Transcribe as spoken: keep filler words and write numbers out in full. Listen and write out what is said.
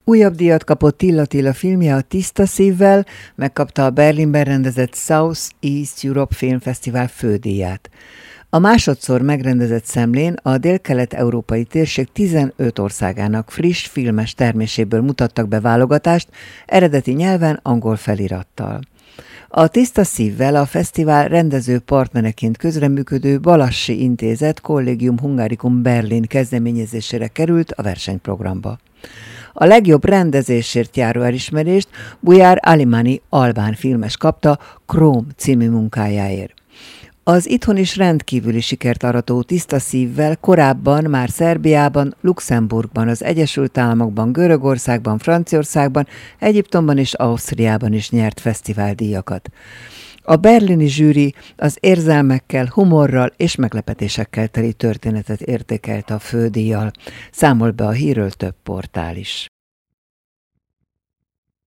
Újabb díjat kapott Till Attila filmje a Tiszta szívvel, megkapta a Berlinben rendezett South East Europe Filmfesztivál fődíját. A másodszor megrendezett szemlén a délkelet-európai térség tizenöt országának friss filmes terméséből mutattak be válogatást, eredeti nyelven, angol felirattal. A Tiszta szívvel a fesztivál rendező partnereként közreműködő Balassi Intézet Collegium Hungaricum Berlin kezdeményezésére került a versenyprogramba. A legjobb rendezésért járó elismerést Bujar Alimani albán filmes kapta Króm című munkájáért. Az itthon is rendkívüli sikert arató Tiszta szívvel korábban már Szerbiában, Luxemburgban, az Egyesült Államokban, Görögországban, Franciaországban, Egyiptomban és Ausztriában is nyert fesztiváldíjakat. A berlini zsűri az érzelmekkel, humorral és meglepetésekkel teli történetet értékelte a fődíjjal, számol be a hírről több portál is.